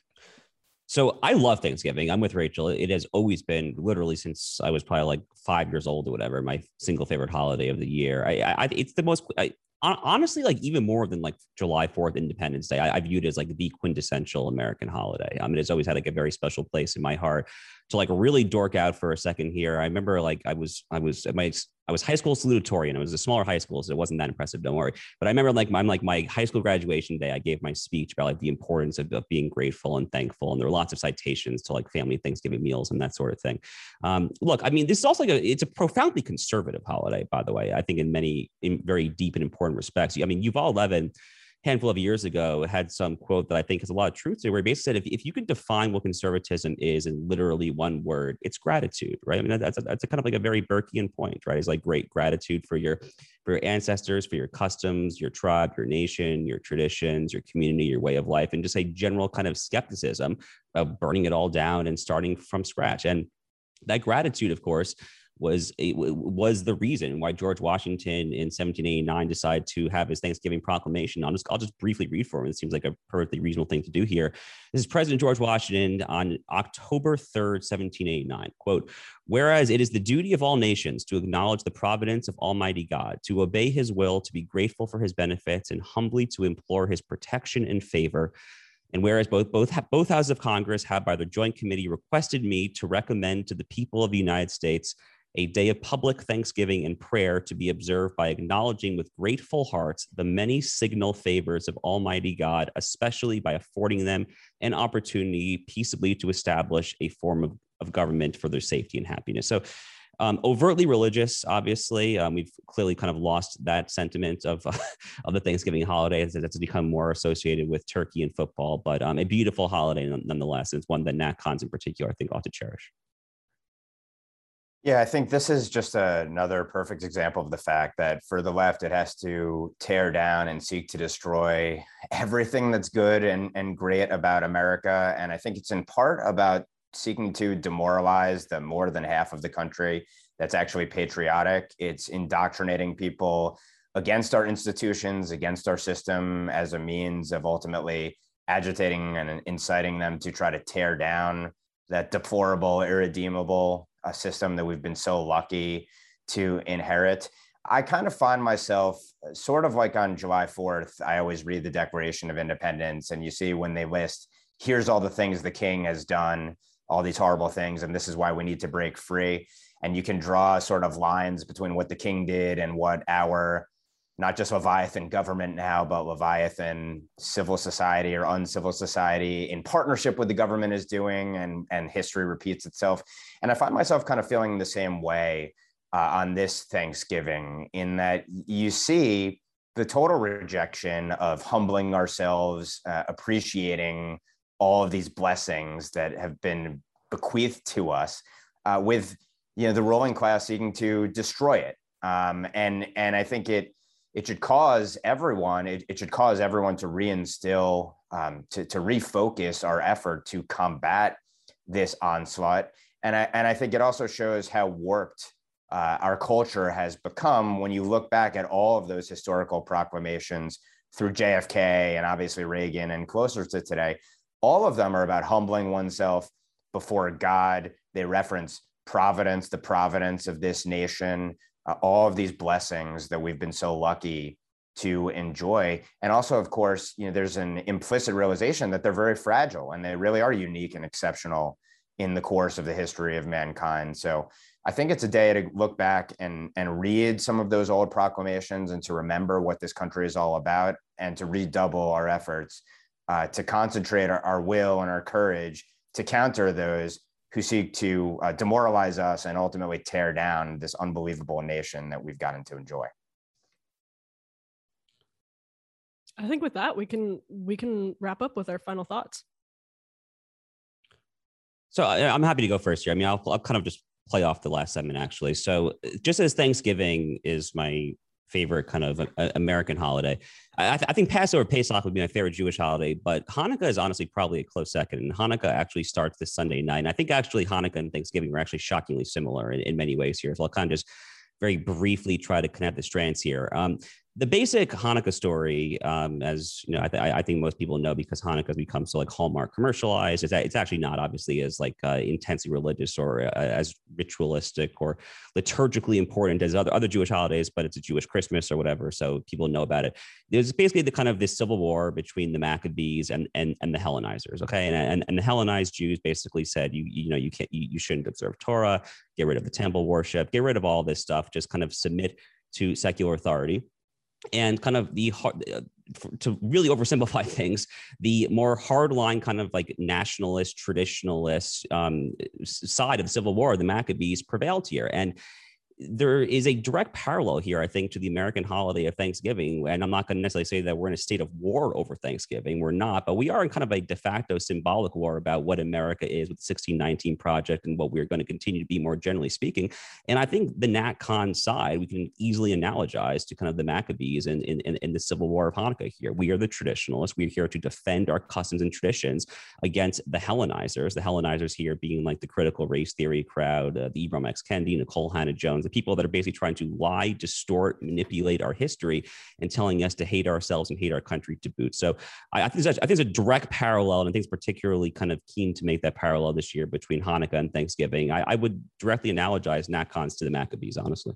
So I love Thanksgiving. I'm with Rachel. It has always been, literally since I was probably like five years old or whatever, my single favorite holiday of the year. I, I it's the most. I, Honestly, like even more than like July fourth, Independence Day, I, I view it as like the quintessential American holiday. I mean, it's always had like a very special place in my heart. To like really dork out for a second here, I remember like I was I was at my I was high school salutatorian. It was a smaller high school, so it wasn't that impressive. Don't worry. But I remember like my like my high school graduation day, I gave my speech about like the importance of, of being grateful and thankful, and there were lots of citations to like family Thanksgiving meals and that sort of thing. Um, look, I mean, this is also like a it's a profoundly conservative holiday, by the way. I think in many in very deep and important respects. I mean, Yuval Levin, handful of years ago, had some quote that I think has a lot of truth to, where he basically said, if, if you can define what conservatism is in literally one word, it's gratitude, right? I mean, that's a, that's a kind of like a very Burkean point, right? It's like great gratitude for your for your ancestors, for your customs, your tribe, your nation, your traditions, your community, your way of life, and just a general kind of skepticism of burning it all down and starting from scratch. And that gratitude, of course, was a, was the reason why George Washington in seventeen eighty-nine decided to have his Thanksgiving proclamation. I'll just I'll just briefly read for him. It seems like a perfectly reasonable thing to do here. This is President George Washington on October third, seventeen eighty-nine. Quote, "Whereas it is the duty of all nations to acknowledge the providence of Almighty God, to obey his will, to be grateful for his benefits, and humbly to implore his protection and favor. And whereas both both both houses of Congress have by their joint committee requested me to recommend to the people of the United States a day of public thanksgiving and prayer to be observed by acknowledging with grateful hearts the many signal favors of Almighty God, especially by affording them an opportunity peaceably to establish a form of, of government for their safety and happiness." So um, overtly religious, obviously. Um, we've clearly kind of lost that sentiment of, uh, of the Thanksgiving holiday. That's become more associated with turkey and football, but um, a beautiful holiday nonetheless. It's one that Nat Cons in particular, I think, ought to cherish. Yeah, I think this is just another perfect example of the fact that for the left, it has to tear down and seek to destroy everything that's good and, and great about America. And I think it's in part about seeking to demoralize the more than half of the country that's actually patriotic. It's indoctrinating people against our institutions, against our system, as a means of ultimately agitating and inciting them to try to tear down that deplorable, irredeemable a system that we've been so lucky to inherit. I kind of find myself sort of like on July fourth, I always read the Declaration of Independence, and you see when they list, here's all the things the king has done, all these horrible things, and this is why we need to break free. And you can draw sort of lines between what the king did and what our, not just Leviathan government now, but Leviathan civil society or uncivil society in partnership with the government is doing, and, and history repeats itself. And I find myself kind of feeling the same way uh, on this Thanksgiving, in that you see the total rejection of humbling ourselves, uh, appreciating all of these blessings that have been bequeathed to us, uh, with you know the ruling class seeking to destroy it. Um, and and I think it it should cause everyone it, it should cause everyone to reinstill um, to to refocus our effort to combat this onslaught. And I and I think it also shows how warped uh, our culture has become when you look back at all of those historical proclamations through J F K and obviously Reagan and closer to today. All of them are about humbling oneself before God. They reference providence, the providence of this nation, uh, all of these blessings that we've been so lucky to enjoy. And also, of course, you know, there's an implicit realization that they're very fragile and they really are unique and exceptional in the course of the history of mankind. So I think it's a day to look back and, and read some of those old proclamations and to remember what this country is all about, and to redouble our efforts uh, to concentrate our, our will and our courage to counter those who seek to uh, demoralize us and ultimately tear down this unbelievable nation that we've gotten to enjoy. I think with that, we can we can wrap up with our final thoughts. So I, I'm happy to go first here. I mean, I'll, I'll kind of just play off the last segment, actually. So just as Thanksgiving is my favorite kind of uh, American holiday, I, th- I think Passover, Pesach would be my favorite Jewish holiday, but Hanukkah is honestly probably a close second. And Hanukkah actually starts this Sunday night. And I think actually Hanukkah and Thanksgiving are actually shockingly similar in, in many ways here. So I'll kind of just very briefly try to connect the strands here. Um, the basic Hanukkah story, um, as you know, I, th- I think most people know because Hanukkah has become so like Hallmark commercialized. It's, it's actually not obviously as like uh, intensely religious or uh, as ritualistic or liturgically important as other, other Jewish holidays, but it's a Jewish Christmas or whatever. So people know about it. There's basically the kind of this civil war between the Maccabees and and, and the Hellenizers. Okay. And, and, and the Hellenized Jews basically said, you, you know, you can't, you, you shouldn't observe Torah, get rid of the temple worship, get rid of all this stuff, just kind of submit to secular authority. And kind of the hard, to really oversimplify things, the more hardline kind of like nationalist, traditionalist um, side of the Civil War, the Maccabees prevailed here. And there is a direct parallel here, I think, to the American holiday of Thanksgiving. And I'm not going to necessarily say that we're in a state of war over Thanksgiving. We're not, but we are in kind of a de facto symbolic war about what America is with the sixteen nineteen Project and what we're going to continue to be, more generally speaking. And I think the Nat Con side, we can easily analogize to kind of the Maccabees in, in, in the Civil War of Hanukkah here. We are the traditionalists. We're here to defend our customs and traditions against the Hellenizers. The Hellenizers here being like the critical race theory crowd, uh, the Ibram X. Kendi, Nicole Hannah-Jones, the people that are basically trying to lie, distort, manipulate our history and telling us to hate ourselves and hate our country to boot. So I, I think there's, I think there's a direct parallel, and I think it's particularly kind of keen to make that parallel this year between Hanukkah and Thanksgiving. I, I would directly analogize NatCons to the Maccabees, honestly.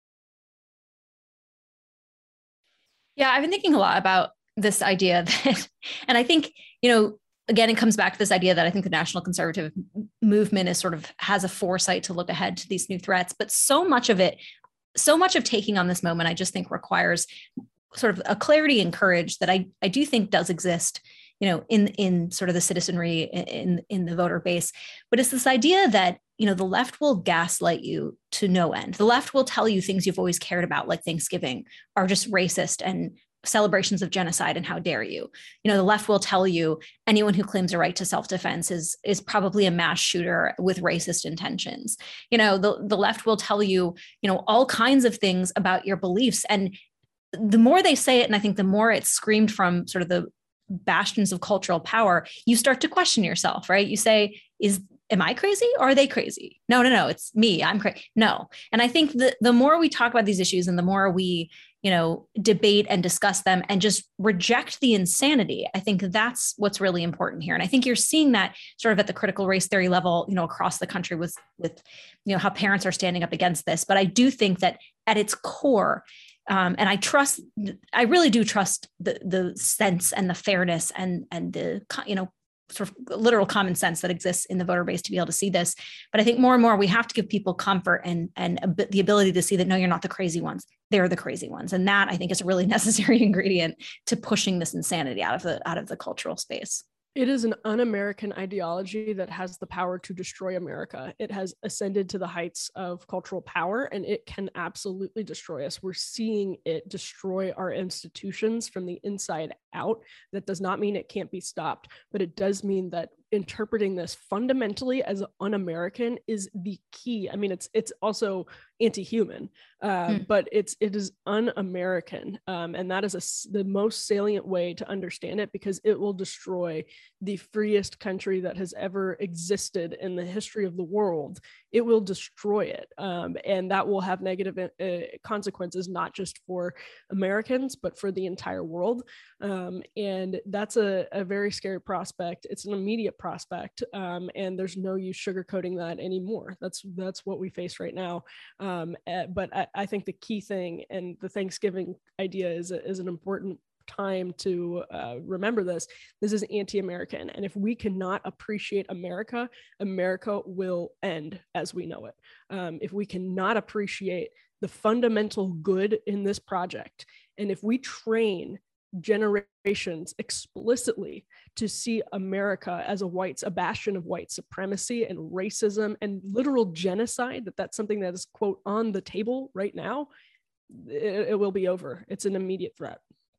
Yeah, I've been thinking a lot about this idea that, and I think, you know, again, it comes back to this idea that I think the national conservative movement is sort of has a foresight to look ahead to these new threats, but so much of it, so much of taking on this moment, I just think requires sort of a clarity and courage that I, I do think does exist, you know, in, in sort of the citizenry, in, in the voter base. But it's this idea that, you know, the left will gaslight you to no end. The left will tell you things you've always cared about, like Thanksgiving, are just racist and celebrations of genocide, and how dare you. You know, the left will tell you anyone who claims a right to self-defense is is probably a mass shooter with racist intentions. You know, the, the left will tell you, you know, all kinds of things about your beliefs. And the more they say it, and I think the more it's screamed from sort of the bastions of cultural power, you start to question yourself, right? You say, is am I crazy or are they crazy? No, no, no, it's me. I'm crazy. No. And I think the, the more we talk about these issues and the more we, you know, debate and discuss them and just reject the insanity, I think that's what's really important here. And I think you're seeing that sort of at the critical race theory level, you know, across the country with, with, you know, how parents are standing up against this. But I do think that at its core, Um, and I trust, I really do trust the the sense and the fairness and and the, you know, sort of literal common sense that exists in the voter base to be able to see this. But I think more and more we have to give people comfort and and a bit, the ability to see that, no, you're not the crazy ones. They're the crazy ones. And that, I think, is a really necessary ingredient to pushing this insanity out of the out of the cultural space. It is an un-American ideology that has the power to destroy America. It has ascended to the heights of cultural power, and it can absolutely destroy us. We're seeing it destroy our institutions from the inside out. That does not mean it can't be stopped, but it does mean that interpreting this fundamentally as un-American is the key. I mean, it's it's also anti-human, uh, mm. but it's it is un-American, um, and that is a, the most salient way to understand it, because it will destroy the freest country that has ever existed in the history of the world. It will destroy it, um, and that will have negative uh, consequences, not just for Americans, but for the entire world. Um, and that's a, a very scary prospect. It's an immediate prospect, um, and there's no use sugarcoating that anymore. That's that's what we face right now. Um, uh, but I, I think the key thing, and the Thanksgiving idea is, a, is an important time to uh, remember this. This is anti-American. And if we cannot appreciate America, America will end as we know it. Um, if we cannot appreciate the fundamental good in this project, and if we train generations explicitly to see America as a white, a bastion of white supremacy and racism and literal genocide, that that's something that is, quote, on the table right now, it, it will be over. It's an immediate threat.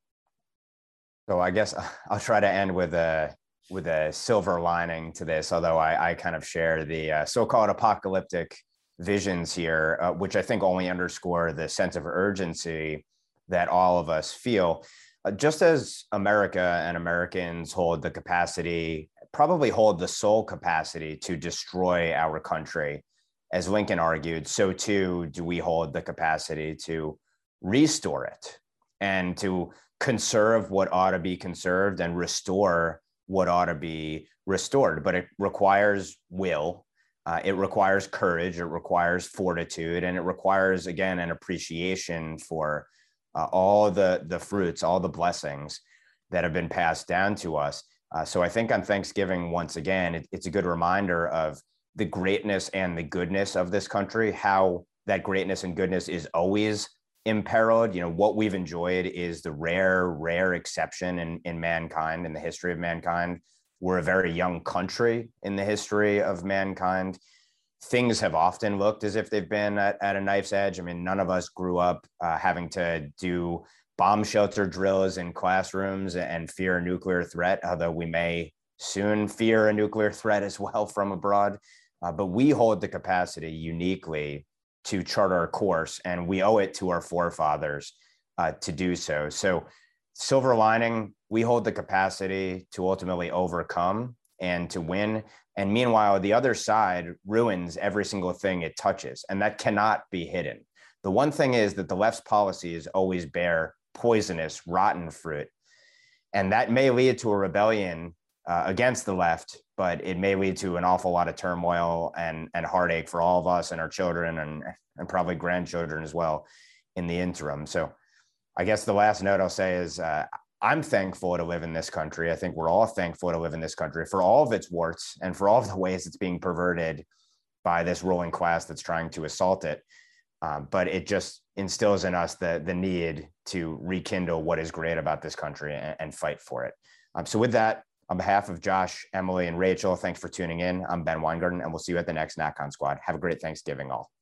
So I guess I'll try to end with a with a silver lining to this, although I, I kind of share the uh, so-called apocalyptic visions here, uh, which I think only underscore the sense of urgency that all of us feel. Uh, just as America and Americans hold the capacity, probably hold the sole capacity to destroy our country, as Lincoln argued, so too do we hold the capacity to restore it and to conserve what ought to be conserved and restore what ought to be restored. But it requires will, uh, it requires courage, it requires fortitude, and it requires, again, an appreciation for uh, all the, the fruits, all the blessings that have been passed down to us. Uh, so I think on Thanksgiving, once again, it, it's a good reminder of the greatness and the goodness of this country, how that greatness and goodness is always imperiled. You know, what we've enjoyed is the rare, rare exception in, in mankind, in the history of mankind. We're a very young country in the history of mankind. Things have often looked as if they've been at, at a knife's edge. I mean, none of us grew up uh, having to do bomb shelter drills in classrooms and fear a nuclear threat, although we may soon fear a nuclear threat as well from abroad. Uh, but we hold the capacity uniquely to chart our course, and we owe it to our forefathers uh, to do so. So silver lining, we hold the capacity to ultimately overcome and to win. And meanwhile, the other side ruins every single thing it touches, and that cannot be hidden. The one thing is that the left's policies always bear poisonous, rotten fruit, and that may lead to a rebellion uh, against the left, but it may lead to an awful lot of turmoil and, and heartache for all of us and our children and, and probably grandchildren as well in the interim. So I guess the last note I'll say is uh, I'm thankful to live in this country. I think we're all thankful to live in this country for all of its warts and for all of the ways it's being perverted by this ruling class that's trying to assault it. Um, but it just instills in us the, the need to rekindle what is great about this country and, and fight for it. Um, so with that, on behalf of Josh, Emily, and Rachel, thanks for tuning in. I'm Ben Weingarten, and we'll see you at the next NatCon Squad. Have a great Thanksgiving, all.